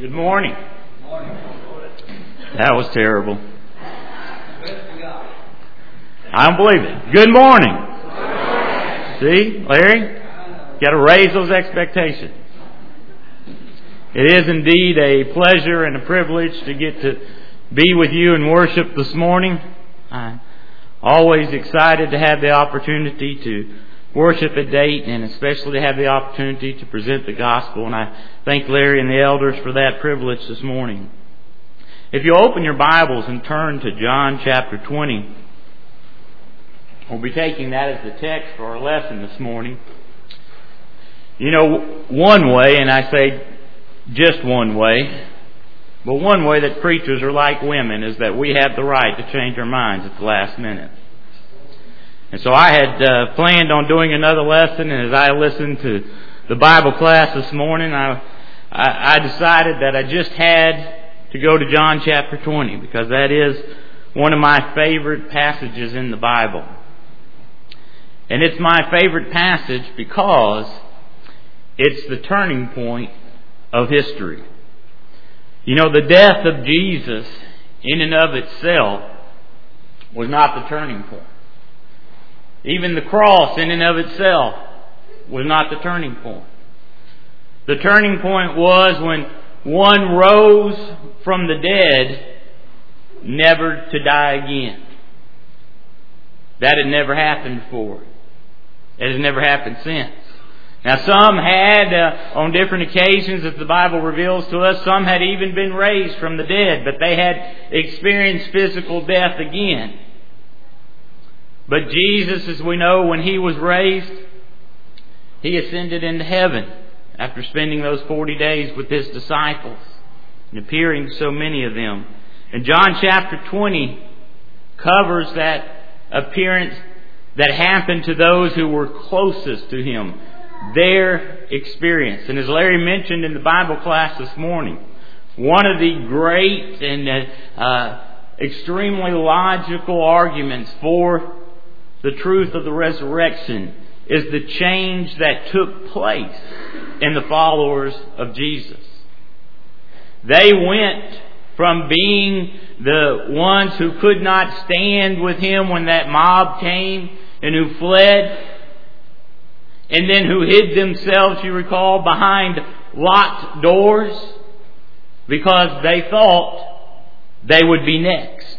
Good morning. That was terrible. I don't believe it. Good morning. See, Larry? Got to raise those expectations. It is indeed a pleasure and a privilege to get to be with you and worship this morning. I'm always excited to have the opportunity to worship at Dayton, and especially to have the opportunity to present the gospel. And I thank Larry and the elders for that privilege this morning. If you open your Bibles and turn to John chapter 20, we'll be taking that as the text for our lesson this morning. You know, one way, and I say just one way, but one way that preachers are like women is that we have the right to change our minds at the last minute. And so I had planned on doing another lesson, and as I listened to the Bible class this morning, I decided that I just had to go to John chapter 20, because that is one of my favorite passages in the Bible. And it's my favorite passage because it's the turning point of history. You know, the death of Jesus in and of itself was not the turning point. Even the cross in and of itself was not the turning point. The turning point was when one rose from the dead, never to die again. That had never happened before. It has never happened since. Now some had, on different occasions that the Bible reveals to us, some had even been raised from the dead, but they had experienced physical death again. But Jesus, as we know, when He was raised, He ascended into heaven after spending those 40 days with His disciples and appearing to so many of them. And John chapter 20 covers that appearance that happened to those who were closest to Him, their experience. And as Larry mentioned in the Bible class this morning, one of the great and extremely logical arguments for the truth of the resurrection is the change that took place in the followers of Jesus. They went from being the ones who could not stand with Him when that mob came and who fled, and then who hid themselves, you recall, behind locked doors because they thought they would be next.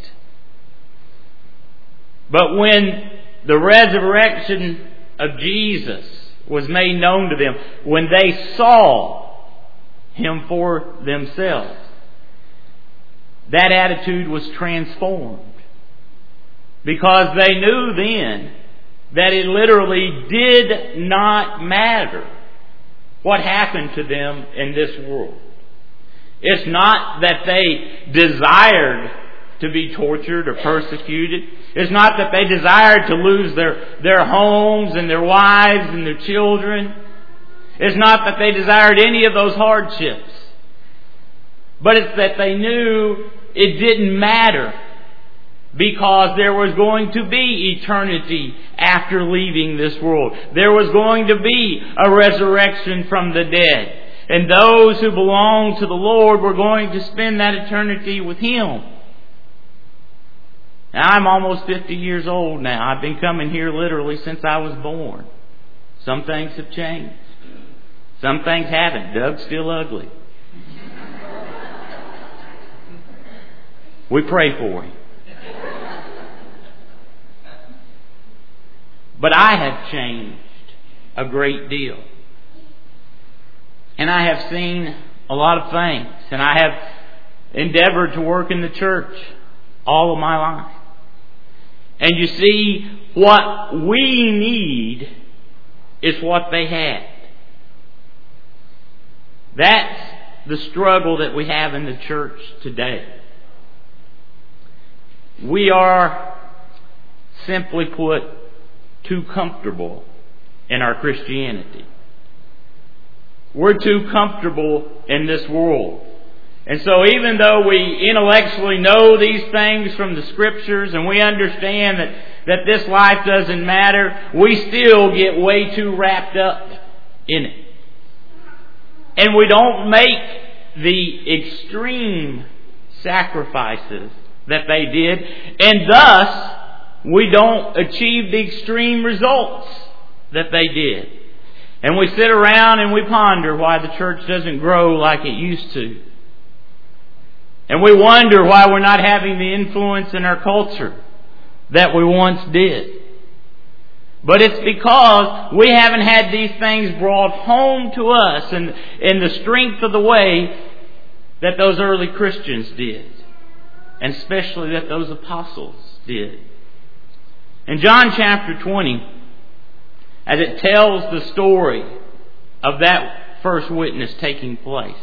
But when the resurrection of Jesus was made known to them, when they saw Him for themselves, that attitude was transformed. Because they knew then that it literally did not matter what happened to them in this world. It's not that they desired to be tortured or persecuted. It's not that they desired to lose their homes and their wives and their children. It's not that they desired any of those hardships. But it's that they knew it didn't matter, because there was going to be eternity after leaving this world. There was going to be a resurrection from the dead. And those who belonged to the Lord were going to spend that eternity with Him. Now, I'm almost 50 years old now. I've been coming here literally since I was born. Some things have changed. Some things haven't. Doug's still ugly. We pray for him. But I have changed a great deal. And I have seen a lot of things. And I have endeavored to work in the church all of my life. And you see, what we need is what they had. That's the struggle that we have in the church today. We are, simply put, too comfortable in our Christianity. We're too comfortable in this world. And so even though we intellectually know these things from the Scriptures and we understand that this life doesn't matter, we still get way too wrapped up in it. And we don't make the extreme sacrifices that they did, and thus we don't achieve the extreme results that they did. And we sit around and we ponder why the church doesn't grow like it used to. And we wonder why we're not having the influence in our culture that we once did. But it's because we haven't had these things brought home to us in the strength of the way that those early Christians did. And especially that those apostles did. In John chapter 20, as it tells the story of that first witness taking place,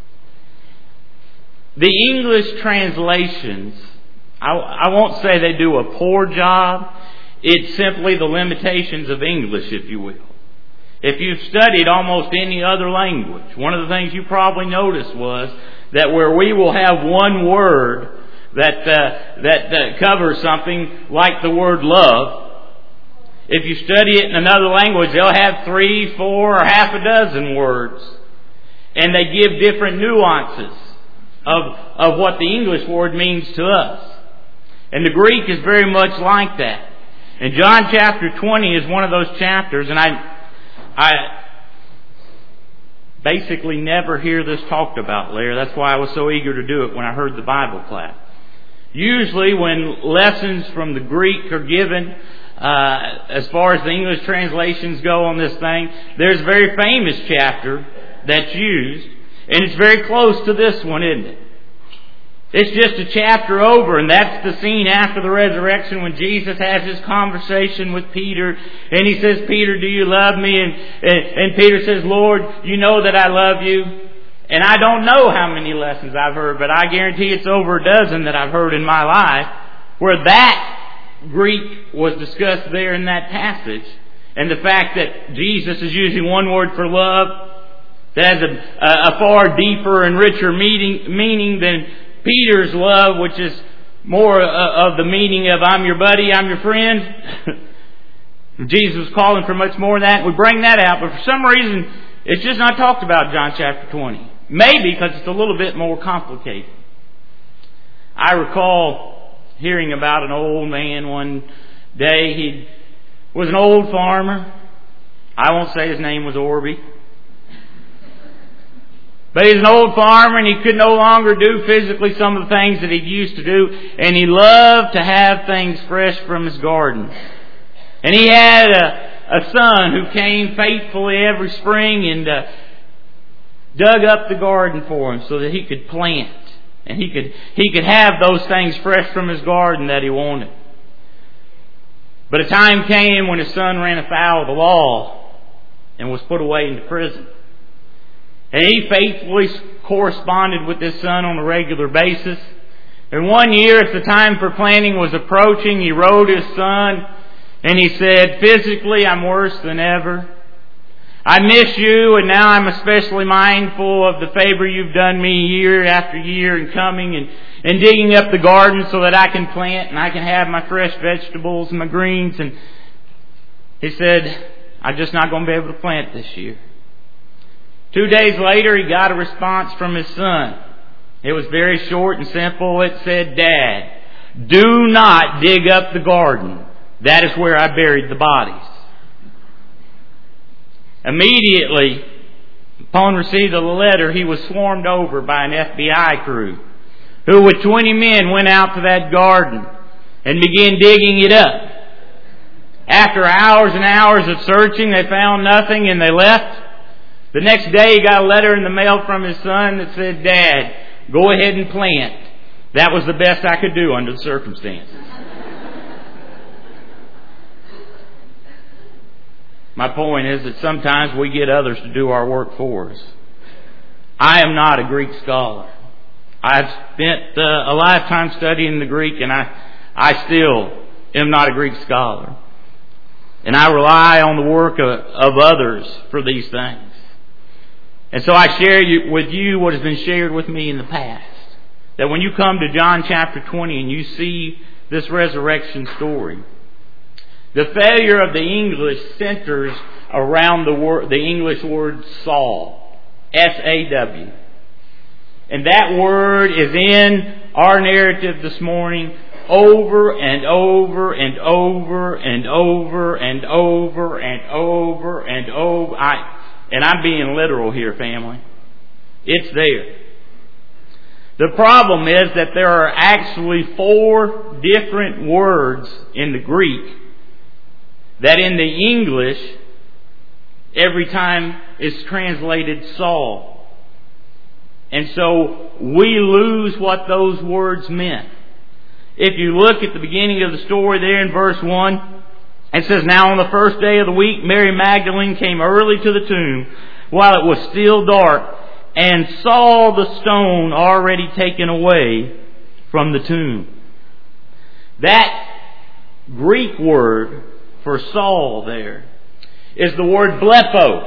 the English translations, I won't say they do a poor job. It's simply the limitations of English, if you will. If you've studied almost any other language, one of the things you probably noticed was that where we will have one word that covers something like the word love, if you study it in another language, they'll have 3, 4, or half a dozen words. And they give different nuances of what the English word means to us. And the Greek is very much like that. And John chapter 20 is one of those chapters, and I basically never hear this talked about, Larry. That's why I was so eager to do it when I heard the Bible class. Usually when lessons from the Greek are given, as far as the English translations go on this thing, there's a very famous chapter that's used, and it's very close to this one, isn't it? It's just a chapter over, and that's the scene after the resurrection when Jesus has his conversation with Peter, and he says, Peter, do you love me? And Peter says, Lord, you know that I love you. And I don't know how many lessons I've heard, but I guarantee it's over a dozen that I've heard in my life where that Greek was discussed there in that passage. And the fact that Jesus is using one word for love that has a far deeper and richer meaning than Peter's love, which is more of the meaning of I'm your buddy, I'm your friend. Jesus was calling for much more than that. We bring that out, but for some reason it's just not talked about in John chapter 20. Maybe because it's a little bit more complicated. I recall hearing about an old man one day. He was an old farmer. I won't say his name was Orby. But he's an old farmer and he could no longer do physically some of the things that he used to do. And he loved to have things fresh from his garden. And he had a son who came faithfully every spring and dug up the garden for him so that he could plant. And he could have those things fresh from his garden that he wanted. But a time came when his son ran afoul of the law and was put away into prison. And he faithfully corresponded with this son on a regular basis. And one year, as the time for planting was approaching, he wrote his son and he said, physically, I'm worse than ever. I miss you, and now I'm especially mindful of the favor you've done me year after year in coming and digging up the garden so that I can plant and I can have my fresh vegetables and my greens. And he said, I'm just not going to be able to plant this year. 2 days later, he got a response from his son. It was very short and simple. It said, Dad, do not dig up the garden. That is where I buried the bodies. Immediately, upon receipt of the letter, he was swarmed over by an FBI crew who with 20 men went out to that garden and began digging it up. After hours and hours of searching, they found nothing and they left. The next day, he got a letter in the mail from his son that said, Dad, go ahead and plant. That was the best I could do under the circumstances. My point is that sometimes we get others to do our work for us. I am not a Greek scholar. I've spent a lifetime studying the Greek, and I still am not a Greek scholar. And I rely on the work of others for these things. And so I share with you what has been shared with me in the past. That when you come to John chapter 20 and you see this resurrection story, the failure of the English centers around the English word Saw. S-A-W. And that word is in our narrative this morning over and over and over and over and over and over and over. And I'm being literal here, family. It's there. The problem is that there are actually 4 different words in the Greek that in the English every time is translated Saul. And so we lose what those words meant. If you look at the beginning of the story there in verse 1, it says, "Now on the first day of the week, Mary Magdalene came early to the tomb while it was still dark and saw the stone already taken away from the tomb." That Greek word for Saul there is the word blepo.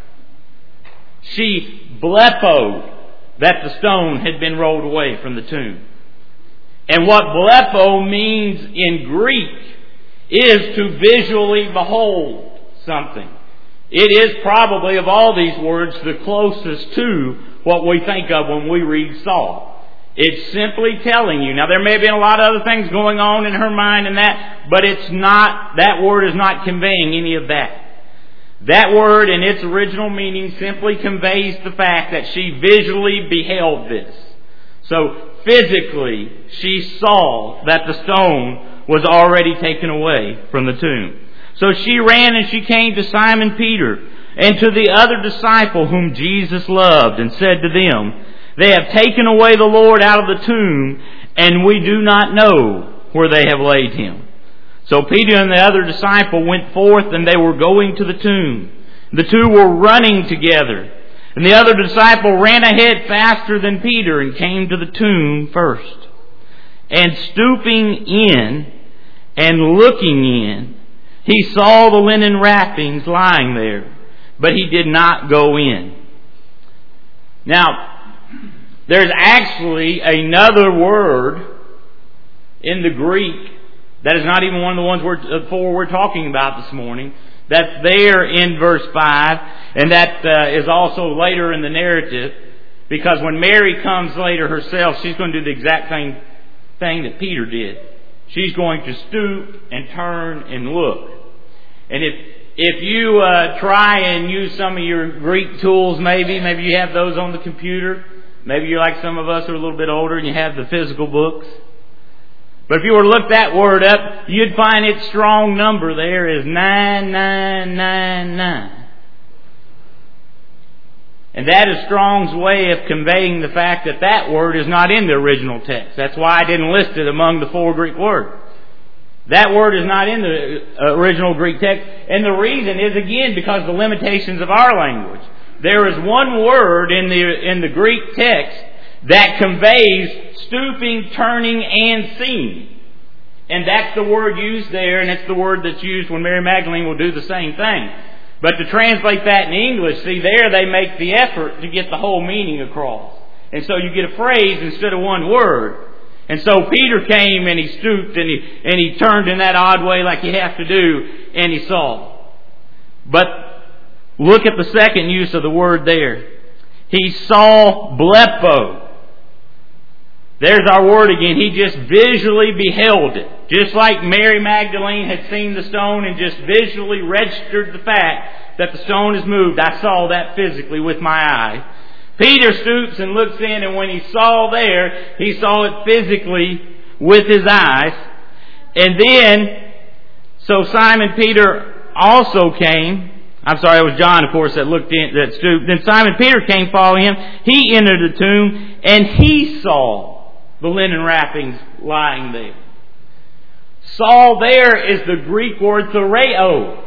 She blepoed that the stone had been rolled away from the tomb. And what blepo means in Greek is to visually behold something. It is probably, of all these words, the closest to what we think of when we read Saul. It's simply telling you. Now, there may have been a lot of other things going on in her mind and that, but it's not, that word is not conveying any of that. That word in its original meaning simply conveys the fact that she visually beheld this. So, physically, she saw that the stone was already taken away from the tomb. So she ran and she came to Simon Peter and to the other disciple whom Jesus loved and said to them, "They have taken away the Lord out of the tomb, and we do not know where they have laid him." So Peter and the other disciple went forth, and they were going to the tomb. The 2 were running together. And the other disciple ran ahead faster than Peter and came to the tomb first. And stooping in and looking in, he saw the linen wrappings lying there, but he did not go in. Now, there's actually another word in the Greek that is not even one of the ones 4 we're talking about this morning. That's there in verse 5, and that is also later in the narrative, because when Mary comes later herself, she's going to do the exact same thing that Peter did. She's going to stoop and turn and look. And if you try and use some of your Greek tools, maybe you have those on the computer. Maybe you're like some of us who are a little bit older and you have the physical books. But if you were to look that word up, you'd find its strong number there is 9999. And that is Strong's way of conveying the fact that that word is not in the original text. That's why I didn't list it among the 4 Greek words. That word is not in the original Greek text. And the reason is, again, because of the limitations of our language. There is one word in the Greek text that conveys stooping, turning, and seeing. And that's the word used there, and it's the word that's used when Mary Magdalene will do the same thing. But to translate that in English, see, there they make the effort to get the whole meaning across. And so you get a phrase instead of one word. And so Peter came and he stooped and he turned in that odd way like you have to do, and he saw. But look at the second use of the word there. He saw blepo. There's our word again. He just visually beheld it. Just like Mary Magdalene had seen the stone and just visually registered the fact that the stone is moved. I saw that physically with my eye. Peter stoops and looks in, and when he saw there, he saw it physically with his eyes. And then, so Simon Peter also came. I'm sorry, it was John, of course, that looked in, that stooped. Then Simon Peter came following him. He entered the tomb, and he saw the linen wrappings lying there. Saw there is the Greek word thereo.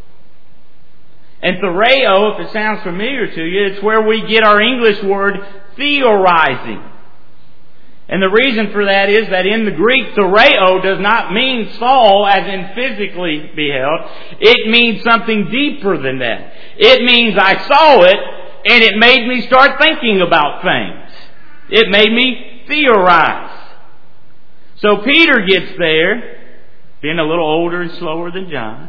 And thereo, if it sounds familiar to you, it's where we get our English word theorizing. And the reason for that is that in the Greek, thereo does not mean saw as in physically beheld. It means something deeper than that. It means I saw it and it made me start thinking about things. It made me theorize. So Peter gets there, being a little older and slower than John.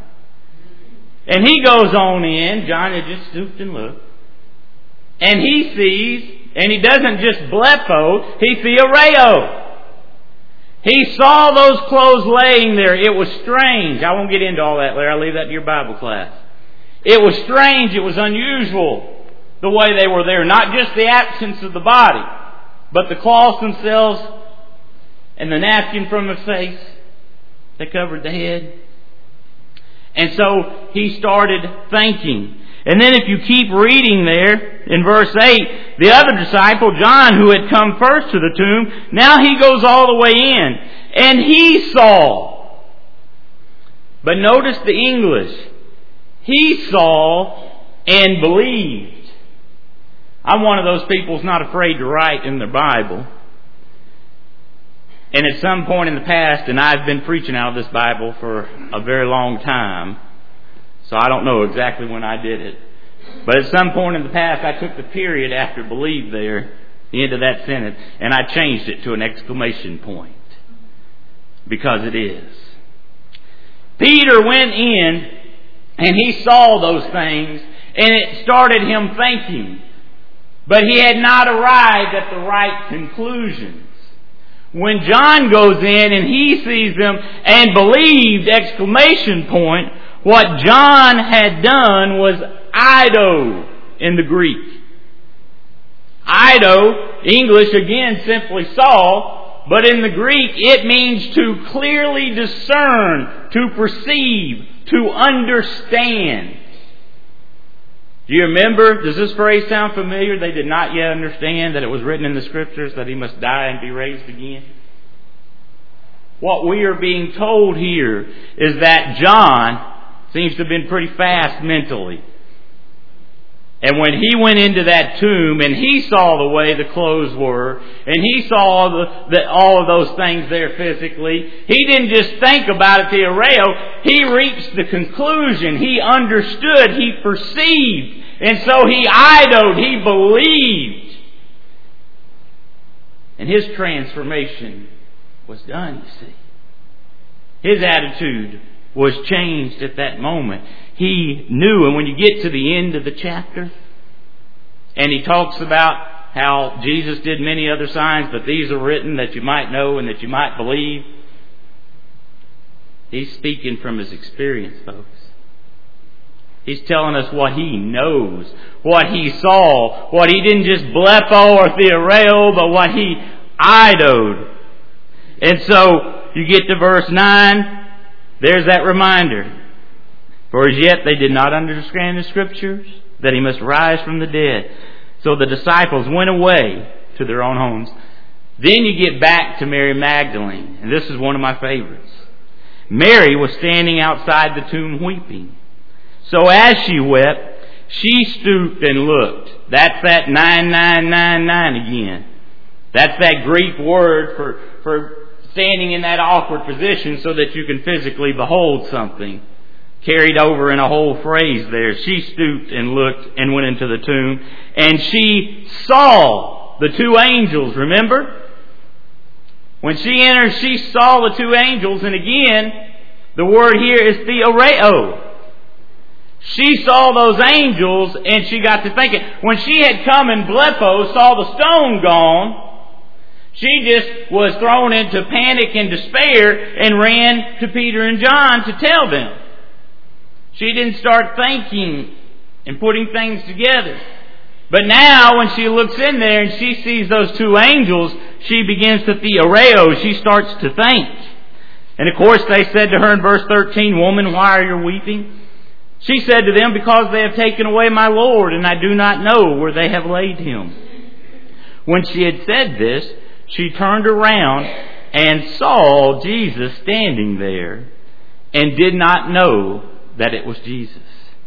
And he goes on in. John had just stooped and looked. And he sees And he doesn't just blepho, he theoreo. He saw those clothes laying there. It was strange. I won't get into all that, Larry. I'll leave that to your Bible class. It was strange. It was unusual the way they were there. Not just the absence of the body, but the cloths themselves and the napkin from the face that covered the head. And so he started thinking. And then if you keep reading there, in verse 8, the other disciple, John, who had come first to the tomb, now he goes all the way in. And he saw. But notice the English. He saw and believed. I'm one of those people who's not afraid to write in their Bible. And at some point in the past, and I've been preaching out of this Bible for a very long time, so I don't know exactly when I did it. But at some point in the past, I took the period after believe there, the end of that sentence, and I changed it to an exclamation point. Because it is. Peter went in, and he saw those things, and it started him thinking. But he had not arrived at the right conclusions. When John goes in and he sees them and believed, exclamation point, what John had done was eido in the Greek. Eido, English again, simply saw, but in the Greek it means to clearly discern, to perceive, to understand. Do you remember? Does this phrase sound familiar? They did not yet understand that it was written in the Scriptures that He must die and be raised again. What we are being told here is that John seems to have been pretty fast mentally. And when he went into that tomb and he saw the way the clothes were, and he saw all of those things there physically, he didn't just think about it theoreo, he reached the conclusion, he understood, he perceived, and so he eidoed, he believed. And his transformation was done, you see. His attitude was changed at that moment. He knew, and when you get to the end of the chapter, and he talks about how Jesus did many other signs, but these are written that you might know and that you might believe. He's speaking from his experience, folks. He's telling us what he knows, what he saw, what he didn't just blepho or theoreo, but what he eidoed. And so, you get to verse 9, there's that reminder. For as yet they did not understand the Scriptures, that He must rise from the dead. So the disciples went away to their own homes. Then you get back to Mary Magdalene, and this is one of my favorites. Mary was standing outside the tomb weeping. So as she wept, she stooped and looked. That's that 9999 again. That's that Greek word for standing in that awkward position so that you can physically behold something. Carried over in a whole phrase there. She stooped and looked and went into the tomb. And she saw the two angels, remember? When she entered, she saw the two angels. And again, the word here is theoreo. She saw those angels and she got to thinking. When she had come and blepho, saw the stone gone, she just was thrown into panic and despair and ran to Peter and John to tell them. She didn't start thinking and putting things together. But now when she looks in there and she sees those two angels, she begins to theoreo. She starts to think. And of course they said to her in verse 13, "Woman, why are you weeping?" She said to them, "Because they have taken away my Lord, and I do not know where they have laid Him." When she had said this, she turned around and saw Jesus standing there and did not know that it was Jesus.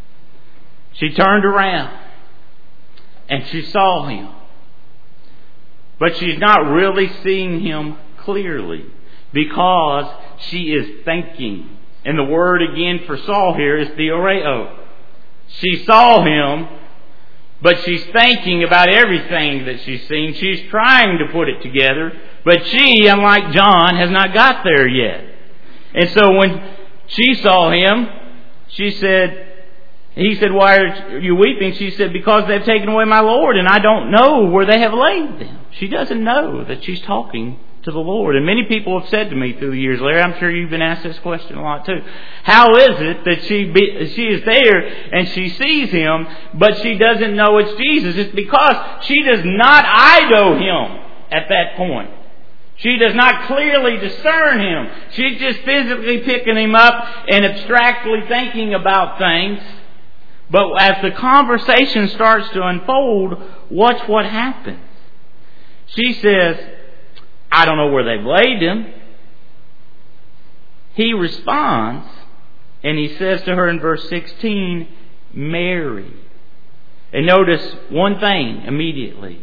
She turned around and she saw Him. But she's not really seeing Him clearly because she is thinking. And the word again for saw here is theoreo. She saw Him, but she's thinking about everything that she's seen. She's trying to put it together, but she, unlike John, has not got there yet. And so when she saw Him, she said, He said, "Why are you weeping?" She said, "Because they've taken away my Lord, and I don't know where they have laid them." She doesn't know that she's talking to the Lord. And many people have said to me through the years, Larry, I'm sure you've been asked this question a lot too. How is it that she is there and she sees Him, but she doesn't know it's Jesus? It's because she does not idol Him at that point. She does not clearly discern Him. She's just physically picking Him up and abstractly thinking about things. But as the conversation starts to unfold, watch what happens. She says, "I don't know where they've laid Him." He responds, and he says to her in verse 16, "Mary." And notice one thing immediately.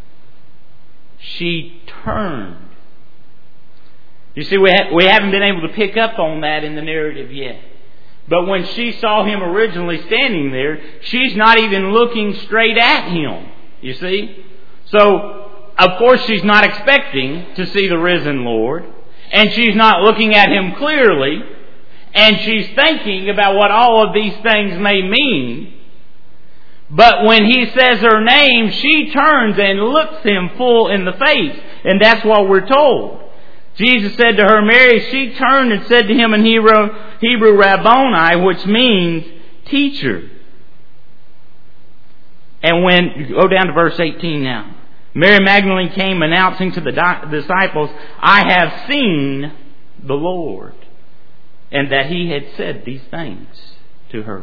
She turned. You see, we haven't been able to pick up on that in the narrative yet. But when she saw Him originally standing there, she's not even looking straight at Him. You see? So, of course, she's not expecting to see the risen Lord. And she's not looking at Him clearly. And she's thinking about what all of these things may mean. But when He says her name, she turns and looks Him full in the face. And that's what we're told. Jesus said to her, "Mary." She turned and said to Him in Hebrew, "Rabboni," which means teacher. And when, go down to verse 18 now. Mary Magdalene came announcing to the disciples, "I have seen the Lord," and that He had said these things to her.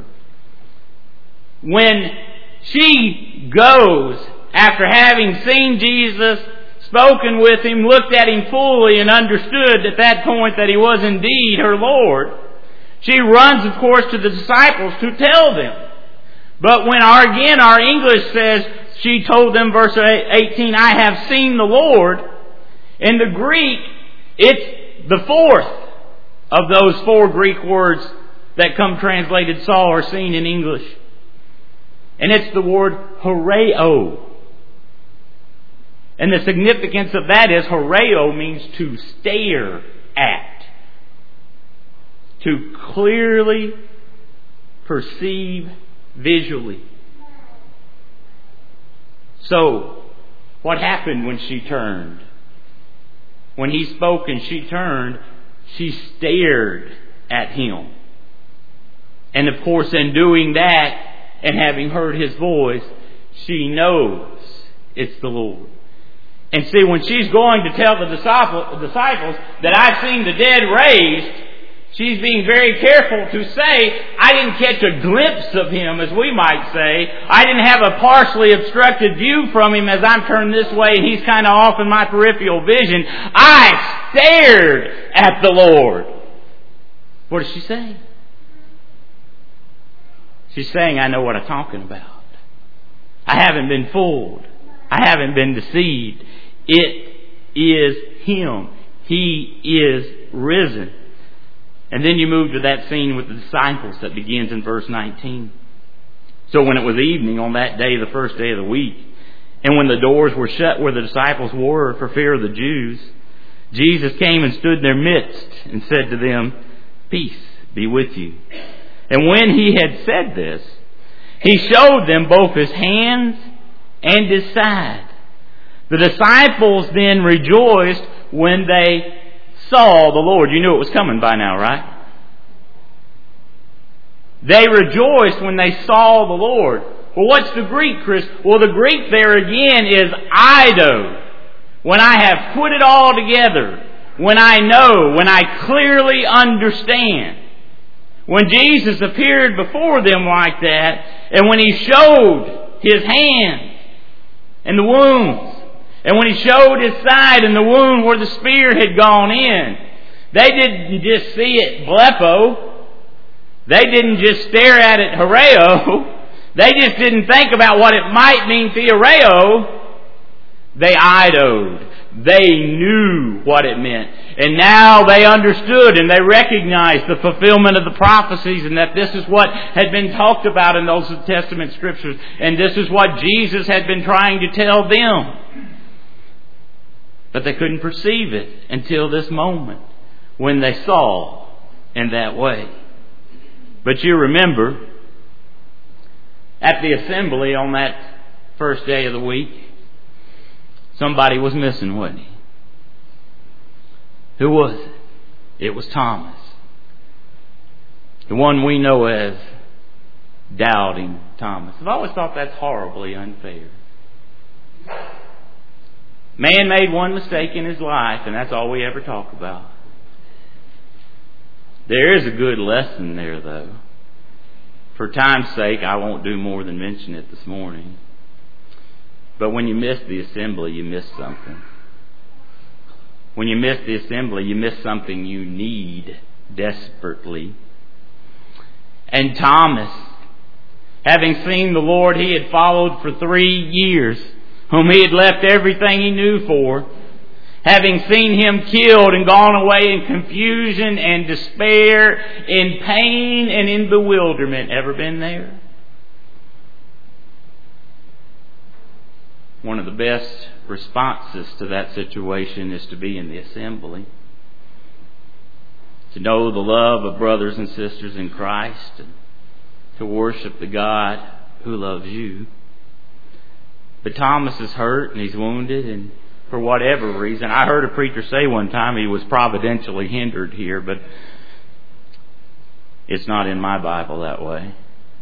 When she goes, after having seen Jesus, spoken with Him, looked at Him fully, and understood at that point that He was indeed her Lord, she runs, of course, to the disciples to tell them. But when our English says, she told them, verse 18, "I have seen the Lord," in the Greek, it's the fourth of those four Greek words that come translated saw or seen in English. And it's the word horeo. And the significance of that is horeo means to stare at. To clearly perceive visually. So, what happened when she turned? When He spoke and she turned, she stared at Him. And of course, in doing that and having heard His voice, she knows it's the Lord. And see, when she's going to tell the disciples that I've seen the dead raised, she's being very careful to say, I didn't catch a glimpse of Him, as we might say. I didn't have a partially obstructed view from Him as I'm turned this way and He's kind of off in my peripheral vision. I stared at the Lord. What does she say? She's saying, I know what I'm talking about. I haven't been fooled. I haven't been deceived. It is Him. He is risen. And then you move to that scene with the disciples that begins in verse 19. So when it was evening on that day, the first day of the week, and when the doors were shut where the disciples were for fear of the Jews, Jesus came and stood in their midst and said to them, "Peace be with you." And when He had said this, He showed them both His hands and His side. The disciples then rejoiced when they saw the Lord. You knew it was coming by now, right? They rejoiced when they saw the Lord. Well, what's the Greek, Chris? Well, the Greek there again is eido. When I have put it all together. When I know. When I clearly understand. When Jesus appeared before them like that, and when He showed His hands and the wounds, and when He showed His side and the wound where the spear had gone in, they didn't just see it bleppo. They didn't just stare at it horeo. They just didn't think about what it might mean theoreo. They idoed. They knew what it meant. And now they understood and they recognized the fulfillment of the prophecies, and that this is what had been talked about in those Old Testament scriptures. And this is what Jesus had been trying to tell them. But they couldn't perceive it until this moment when they saw in that way. But you remember at the assembly on that first day of the week, somebody was missing, wasn't he? Who was it? It was Thomas. The one we know as Doubting Thomas. I've always thought that's horribly unfair. Man made one mistake in his life, and that's all we ever talk about. There is a good lesson there, though. For time's sake, I won't do more than mention it this morning. But when you miss the assembly, you miss something. When you miss the assembly, you miss something you need desperately. And Thomas, having seen the Lord he had followed for 3 years, whom he had left everything he knew for, having seen him killed and gone away in confusion and despair, in pain and in bewilderment. Ever been there? One of the best responses to that situation is to be in the assembly. To know the love of brothers and sisters in Christ, and to worship the God who loves you. But Thomas is hurt and he's wounded, and for whatever reason, I heard a preacher say one time he was providentially hindered here, but it's not in my Bible that way.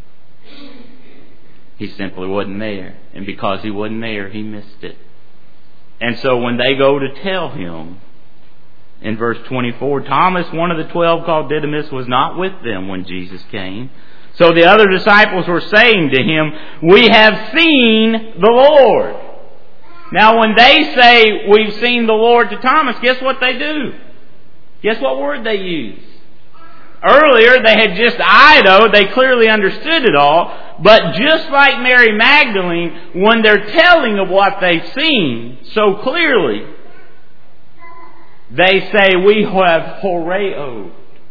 He simply wasn't there, and because he wasn't there, he missed it. And so when they go to tell him, in verse 24, Thomas, one of the 12 called Didymus, was not with them when Jesus came. So the other disciples were saying to him, "We have seen the Lord." Now when they say, "We've seen the Lord" to Thomas, guess what they do? Guess what word they use? Earlier they had just "ido," they clearly understood it all. But just like Mary Magdalene, when they're telling of what they've seen so clearly, they say, "We have horeo."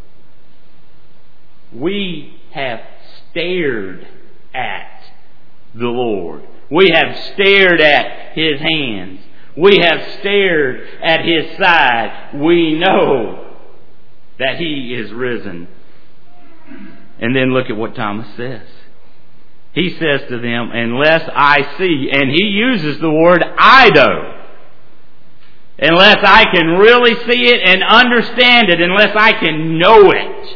We have stared at the Lord. We have stared at His hands. We have stared at His side. We know that He is risen. And then look at what Thomas says. He says to them, "Unless I see," and he uses the word "ido." Unless I can really see it and understand it, unless I can know it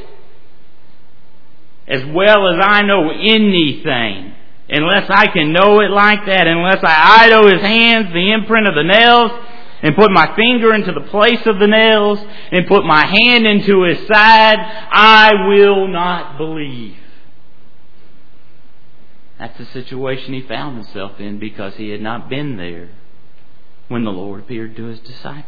as well as I know anything, unless I can know it like that, unless I "ido" His hands, the imprint of the nails, and put my finger into the place of the nails, and put my hand into His side, I will not believe. That's the situation he found himself in because he had not been there when the Lord appeared to His disciples.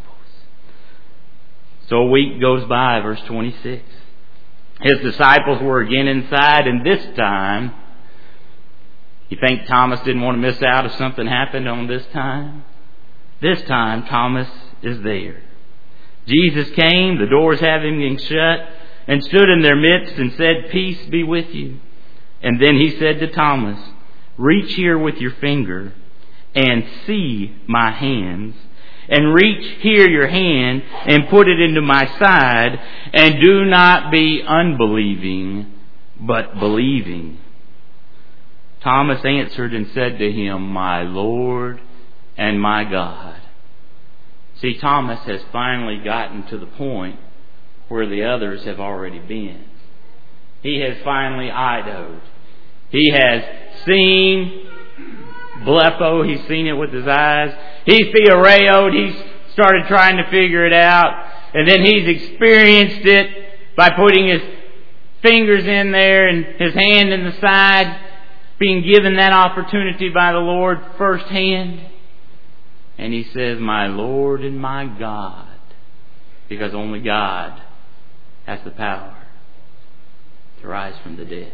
So a week goes by, verse 26. His disciples were again inside, and this time, you think Thomas didn't want to miss out if something happened on this time? This time, Thomas is there. Jesus came, the doors having been shut, and stood in their midst and said, "Peace be with you." And then He said to Thomas, "Reach here with your finger and see my hands, and reach here your hand and put it into my side, and do not be unbelieving, but believing." Thomas answered and said to Him, "My Lord and my God." See, Thomas has finally gotten to the point where the others have already been. He has finally idoed. He has seen blepo. He's seen it with his eyes. He's theoreoed. He's started trying to figure it out. And then he's experienced it by putting his fingers in there and his hand in the side, being given that opportunity by the Lord firsthand. And he says, "My Lord and my God," because only God has the power to rise from the dead.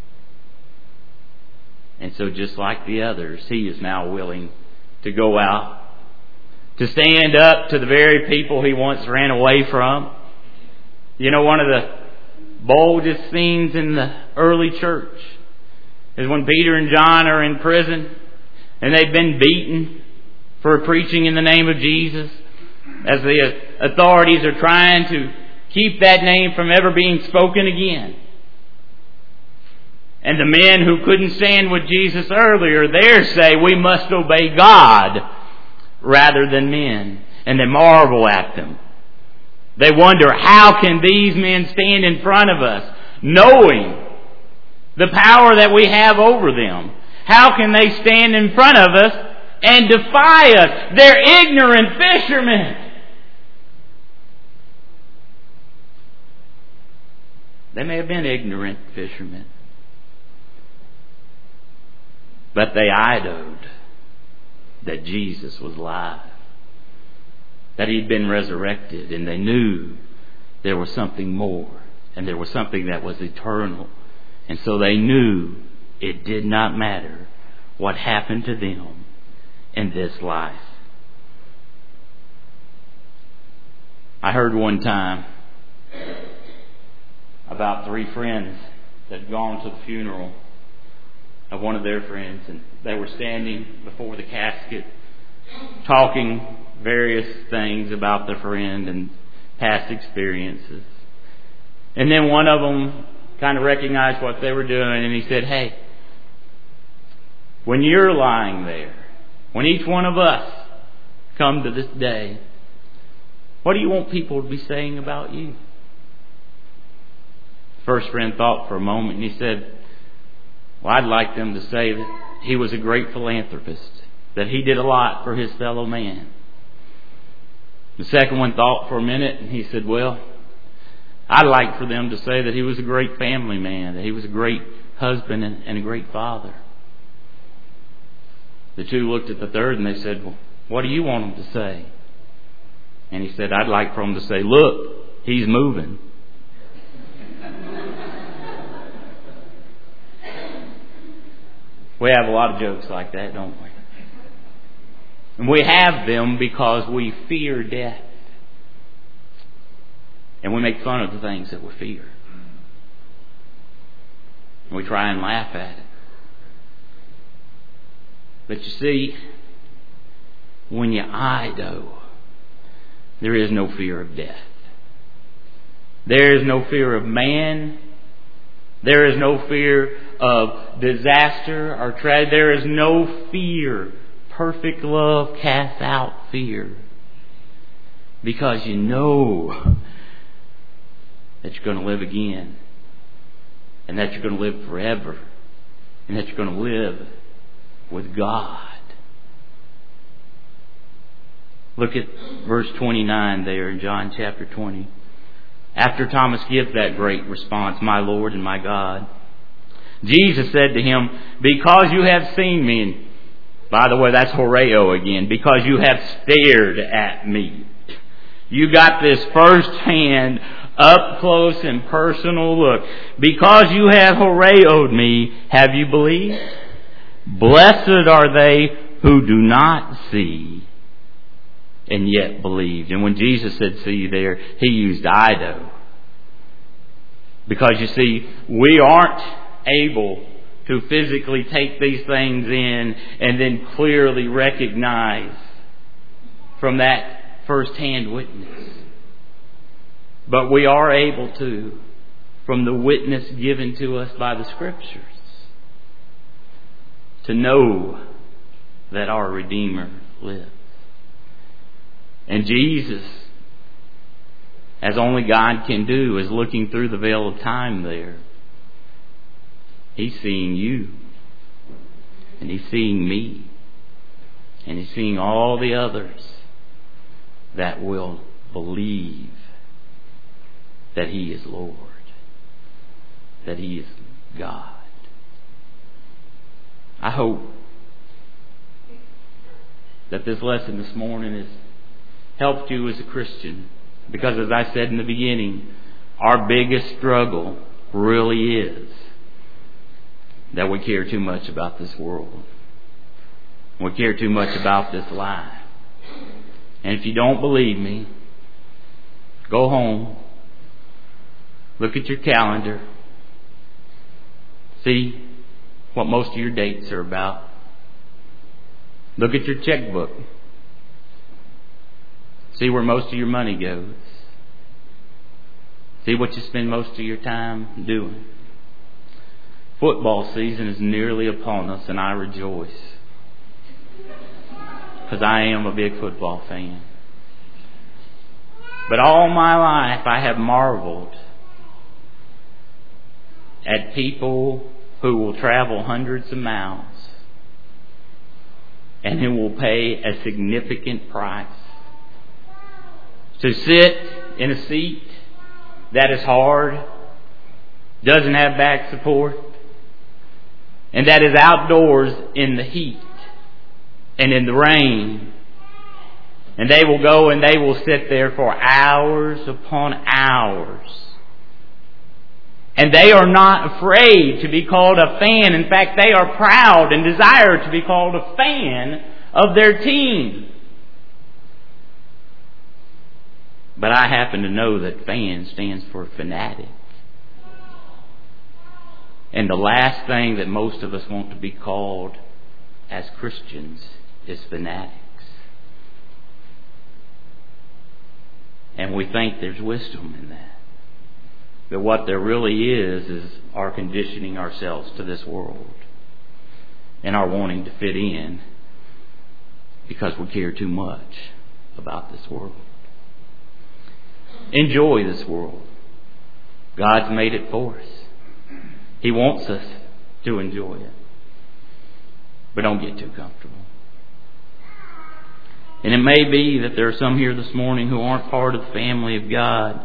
And so just like the others, he is now willing to go out, to stand up to the very people he once ran away from. You know, one of the boldest scenes in the early church is when Peter and John are in prison and they've been beaten for preaching in the name of Jesus, as the authorities are trying to keep that name from ever being spoken again. And the men who couldn't stand with Jesus earlier, there say we must obey God rather than men. And they marvel at them. They wonder, how can these men stand in front of us, knowing the power that we have over them? How can they stand in front of us and defy us? They're ignorant fishermen. They may have been ignorant fishermen, but they idoed that Jesus was alive, that He'd been resurrected, and they knew there was something more, and there was something that was eternal. And so they knew it did not matter what happened to them in this life. I heard one time about 3 friends that had gone to the funeral of one of their friends, and they were standing before the casket talking various things about their friend and past experiences. And then one of them kind of recognized what they were doing, and he said, "Hey, when you're lying there, when each one of us come to this day, what do you want people to be saying about you?" First friend thought for a moment, and he said, "Well, I'd like them to say that he was a great philanthropist, that he did a lot for his fellow man." The second one thought for a minute, and he said, "Well, I'd like for them to say that he was a great family man, that he was a great husband and a great father." The 2 looked at the third and they said, "Well, what do you want them to say?" And he said, "I'd like for them to say, look, he's moving." We have a lot of jokes like that, don't we? And we have them because we fear death. And we make fun of the things that we fear. And we try and laugh at it. But you see, when you idle, there is no fear of death. There is no fear of man. There is no fear of disaster or tragedy. There is no fear. Perfect love casts out fear. Because you know that you're going to live again. And that you're going to live forever. And that you're going to live with God. Look at verse 29 there in John chapter 20. After Thomas gives that great response, "My Lord and my God," Jesus said to him, "Because you have seen me," and by the way, that's horeo again, "because you have stared at me." You got this first-hand, up-close and personal look. "Because you have horeoed me, have you believed? Blessed are they who do not see and yet believed." And when Jesus said "see" there, He used "ido." Because you see, we aren't able to physically take these things in and then clearly recognize from that first-hand witness. But we are able to from the witness given to us by the Scriptures to know that our Redeemer lives. And Jesus, as only God can do, is looking through the veil of time there. He's seeing you. And He's seeing me. And He's seeing all the others that will believe that He is Lord. That He is God. I hope that this lesson this morning has helped you as a Christian. Because as I said in the beginning, our biggest struggle really is that we care too much about this world. We care too much about this life. And if you don't believe me, go home, look at your calendar, see what most of your dates are about. Look at your checkbook. See where most of your money goes. See what you spend most of your time doing. Football season is nearly upon us, and I rejoice because I am a big football fan. But all my life I have marveled at people who will travel hundreds of miles and who will pay a significant price to sit in a seat that is hard, doesn't have back support, and that is outdoors in the heat and in the rain. And they will go and they will sit there for hours upon hours. And they are not afraid to be called a fan. In fact, they are proud and desire to be called a fan of their team. But I happen to know that fan stands for fanatic. And the last thing that most of us want to be called as Christians is fanatics. And we think there's wisdom in that. But what there really is our conditioning ourselves to this world and our wanting to fit in because we care too much about this world. Enjoy this world. God's made it for us. He wants us to enjoy it. But don't get too comfortable. And it may be that there are some here this morning who aren't part of the family of God.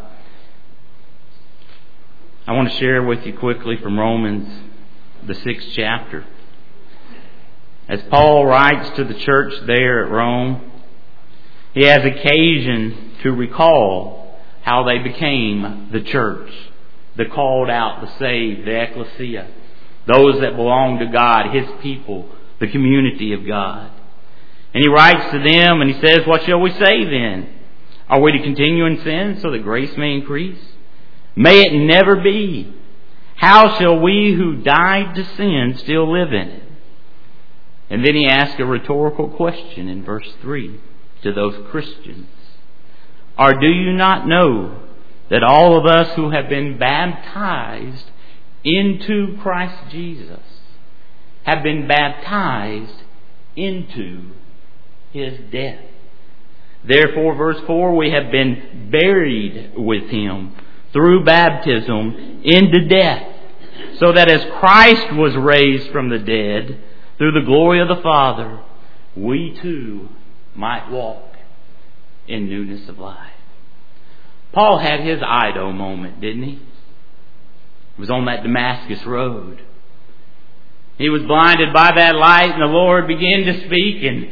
I want to share with you quickly from Romans, the 6th chapter. As Paul writes to the church there at Rome, he has occasion to recall how they became the church, the called out, the saved, the ecclesia, those that belong to God, His people, the community of God. And he writes to them and he says, what shall we say then? Are we to continue in sin so that grace may increase? May it never be. How shall we who died to sin still live in it? And then he asks a rhetorical question in verse 3 to those Christians. Or do you not know that all of us who have been baptized into Christ Jesus have been baptized into His death? Therefore, verse 4, we have been buried with Him through baptism into death, so that as Christ was raised from the dead through the glory of the Father, we too might walk in newness of life. Paul had his Ido moment, didn't he? He was on that Damascus road. He was blinded by that light, and the Lord began to speak, and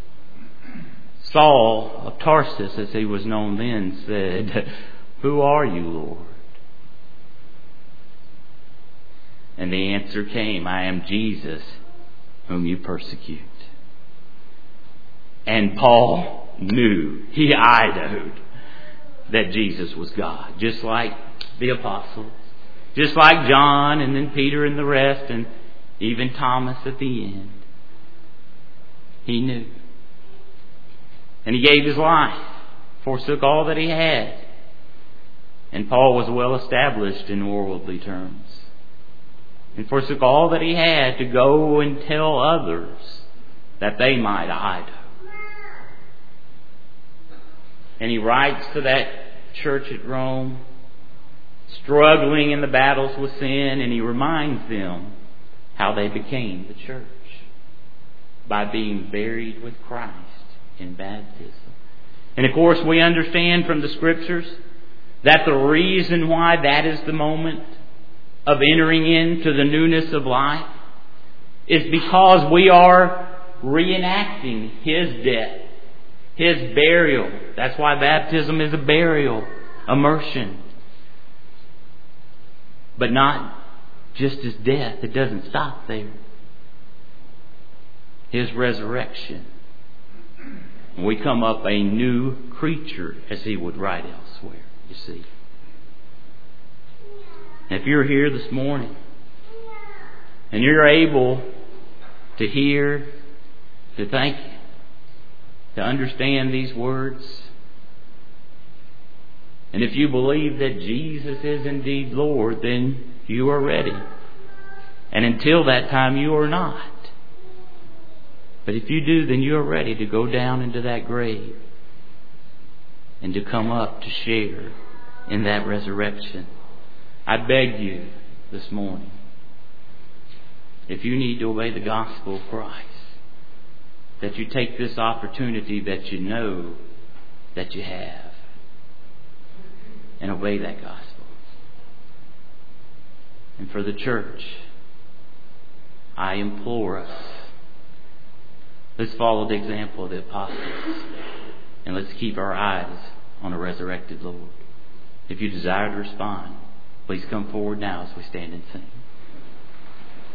Saul of Tarsus, as he was known then, said, "Who are you, Lord?" And the answer came, "I am Jesus, whom you persecute." And Paul knew, he idoed, that Jesus was God. Just like the apostles. Just like John and then Peter and the rest, and even Thomas at the end. He knew. And he gave his life, forsook all that he had. And Paul was well established in worldly terms. And forsook all that he had to go and tell others that they might idle. And he writes to that church at Rome, struggling in the battles with sin, and he reminds them how they became the church by being buried with Christ in baptism. And of course we understand from the Scriptures that the reason why that is the moment of entering into the newness of life is because we are reenacting His death, His burial. That's why baptism is a burial, immersion. But not just His death. It doesn't stop there. His resurrection. We come up a new creature, as he would write elsewhere, you see. If you're here this morning and you're able to hear, to think, to understand these words, and if you believe that Jesus is indeed Lord, then you are ready. And until that time, you are not. But if you do, then you are ready to go down into that grave and to come up to share in that resurrection. I beg you this morning, if you need to obey the gospel of Christ, that you take this opportunity that you know that you have and obey that gospel. And for the church, I implore us, let's follow the example of the apostles and let's keep our eyes on a resurrected Lord. If you desire to respond, please come forward now as we stand and sing.